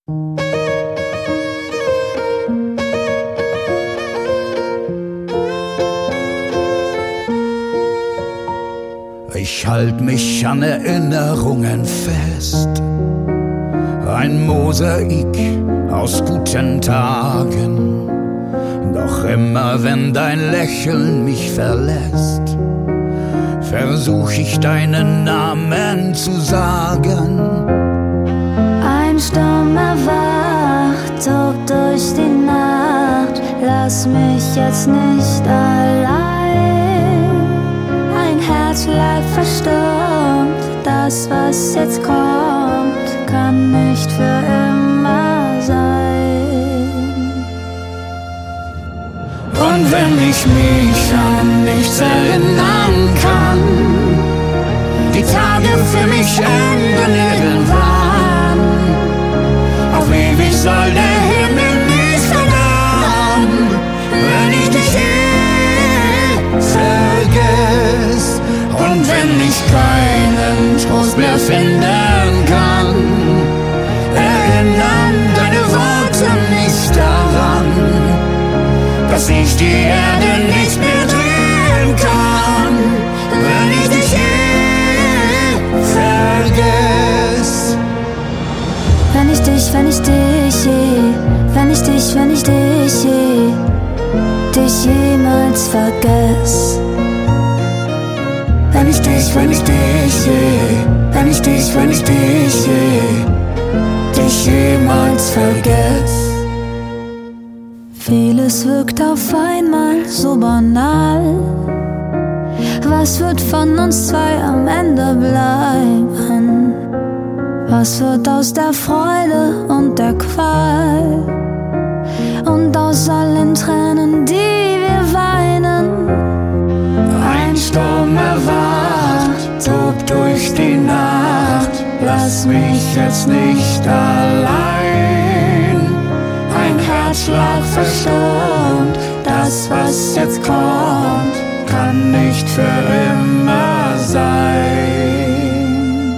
Ich halt mich an Erinnerungen fest, ein Mosaik aus guten Tagen. Doch immer wenn dein Lächeln mich verlässt, versuch ich deinen Namen zu sagen. Ein Sturm erwacht, tobt durch die Nacht, lass mich jetzt nicht allein. Ein Herzschlag verstummt, das was jetzt kommt, kann nicht für immer sein. Und wenn ich mich an nichts erinnern kann, die Tage für mich enden irgendwann, auf ewig soll der Himmel mich verdammen, wenn ich dich vergess. Und wenn ich keinen Trost mehr finden kann, erinnern deine Worte mich daran, dass ich die Erde nicht mehr drehen kann, wenn ich dich vergess. Wenn ich dich jemals vergess. Wenn ich dich jemals vergess. Vieles wirkt auf einmal so banal. Was wird von uns zwei am Ende bleiben? Was wird aus der Freude und der Qual? Und aus allen Tränen, die wir weinen? Ein Sturm erwacht, tobt durch die Nacht, lass mich jetzt nicht allein. Ein Herzschlag verstummt, das was jetzt kommt, kann nicht für immer sein.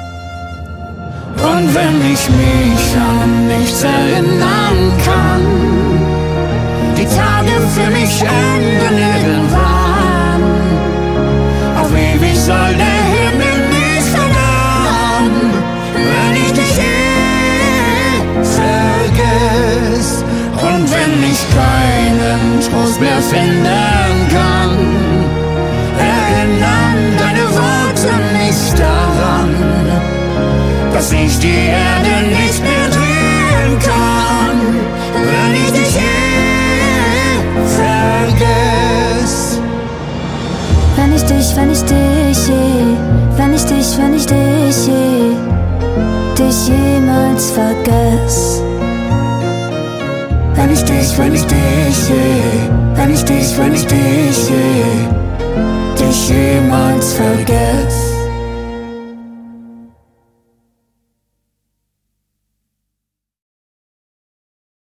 Und wenn ich mich an nichts erinnern kann, die Tage für mich enden irgendwann, auf ewig soll der Himmel mich verdammen, wenn ich dich vergess. Und wenn ich keinen Trost mehr finden kann, erinnern deine Worte mich daran, dass ich die Erde nicht mehr drehen kann, wenn ich dich vergess. Wenn ich dich jemals vergess. Wenn ich dich jemals vergess.